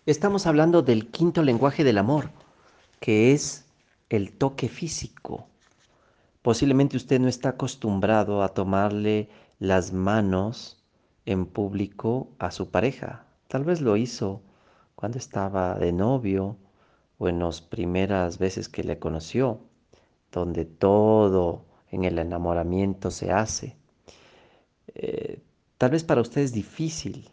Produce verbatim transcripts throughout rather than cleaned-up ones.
Estamos hablando del quinto lenguaje del amor, que es el toque físico. Posiblemente usted no está acostumbrado a tomarle las manos en público a su pareja. Tal vez lo hizo cuando estaba de novio o en las primeras veces que le conoció, donde todo en el enamoramiento se hace. Eh, Tal vez para usted es difícil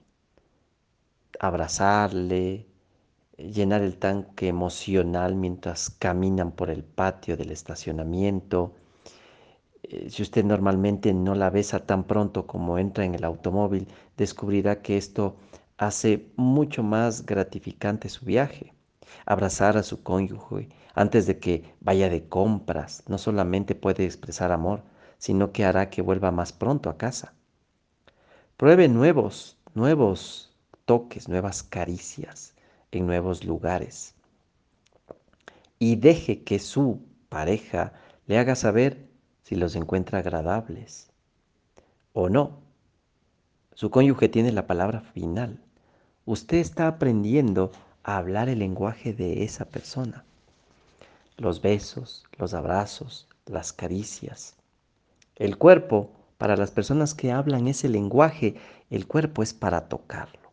abrazarle, llenar el tanque emocional mientras caminan por el patio del estacionamiento. Eh, si usted normalmente no la besa tan pronto como entra en el automóvil, descubrirá que esto hace mucho más gratificante su viaje. Abrazar a su cónyuge antes de que vaya de compras no solamente puede expresar amor, sino que hará que vuelva más pronto a casa. Pruebe nuevos, nuevos toques, nuevas caricias en nuevos lugares y deje que su pareja le haga saber si los encuentra agradables o no. Su cónyuge tiene la palabra final. Usted está aprendiendo a hablar el lenguaje de esa persona. Los besos, los abrazos, las caricias. El cuerpo, para las personas que hablan ese lenguaje, el cuerpo es para tocarlo.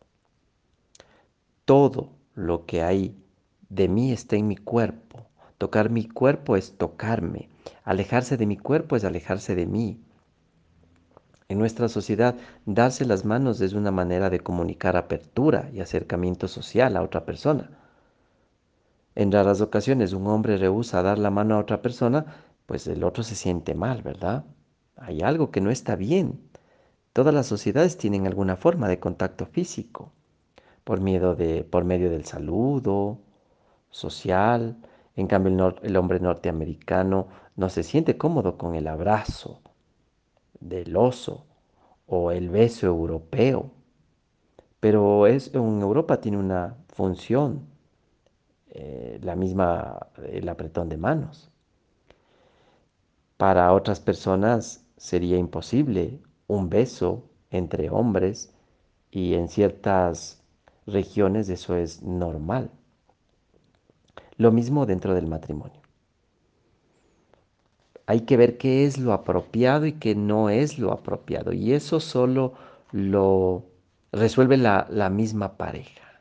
Todo lo que hay de mí está en mi cuerpo. Tocar mi cuerpo es tocarme. Alejarse de mi cuerpo es alejarse de mí. En nuestra sociedad, darse las manos es una manera de comunicar apertura y acercamiento social a otra persona. En raras ocasiones un hombre rehúsa dar la mano a otra persona, pues el otro se siente mal, ¿verdad? Hay algo que no está bien. Todas las sociedades tienen alguna forma de contacto físico, por miedo de, por medio del saludo social. En cambio, el, nor- el hombre norteamericano no se siente cómodo con el abrazo del oso o el beso europeo. Pero es, en Europa tiene una función, eh, la misma, el apretón de manos. Para otras personas sería imposible un beso entre hombres y en ciertas regiones eso es normal. Lo mismo dentro del matrimonio. Hay que ver qué es lo apropiado y qué no es lo apropiado. Y eso solo lo resuelve la, la misma pareja.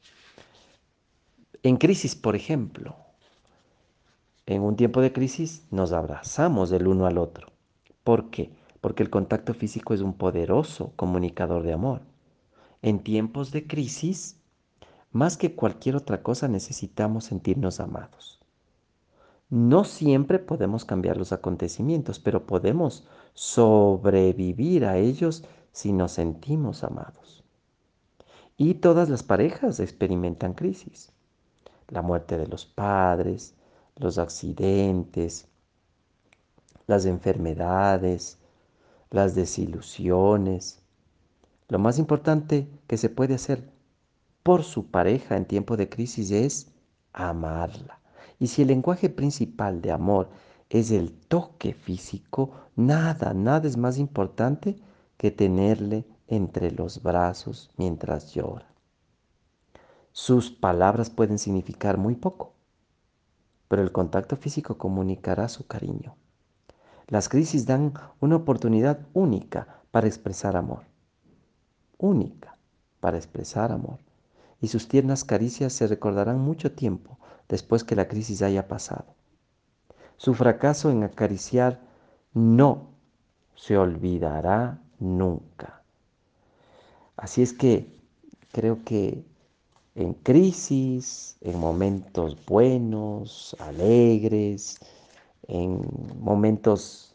En crisis, por ejemplo, en un tiempo de crisis nos abrazamos del uno al otro. ¿Por qué? Porque el contacto físico es un poderoso comunicador de amor. En tiempos de crisis, más que cualquier otra cosa, necesitamos sentirnos amados. No siempre podemos cambiar los acontecimientos, pero podemos sobrevivir a ellos si nos sentimos amados. Y todas las parejas experimentan crisis. La muerte de los padres, los accidentes, las enfermedades, las desilusiones. Lo más importante que se puede hacer por su pareja en tiempo de crisis es amarla. Y si el lenguaje principal de amor es el toque físico, nada, nada es más importante que tenerle entre los brazos mientras llora. Sus palabras pueden significar muy poco, pero el contacto físico comunicará su cariño. Las crisis dan una oportunidad única para expresar amor, única para expresar amor. Y sus tiernas caricias se recordarán mucho tiempo después que la crisis haya pasado. Su fracaso en acariciar no se olvidará nunca. Así es que creo que en crisis, en momentos buenos, alegres, en momentos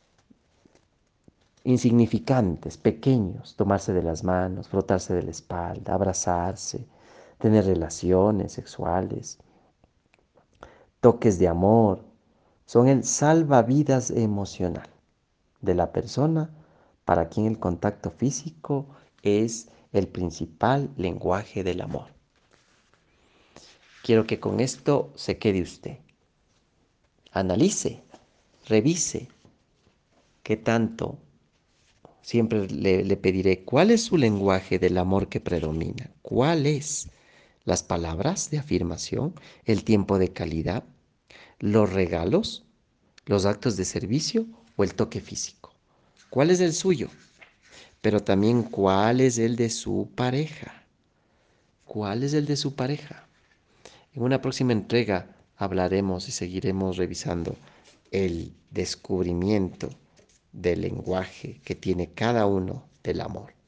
insignificantes, pequeños, tomarse de las manos, frotarse de la espalda, abrazarse, tener relaciones sexuales, toques de amor, son el salvavidas emocional de la persona para quien el contacto físico es el principal lenguaje del amor. Quiero que con esto se quede usted. Analice, revise qué tanto. Siempre le, le pediré cuál es su lenguaje del amor que predomina, cuál es las palabras de afirmación, el tiempo de calidad, los regalos, los actos de servicio o el toque físico. ¿Cuál es el suyo? Pero también cuál es el de su pareja. ¿Cuál es el de su pareja? En una próxima entrega hablaremos y seguiremos revisando el descubrimiento del lenguaje que tiene cada uno del amor.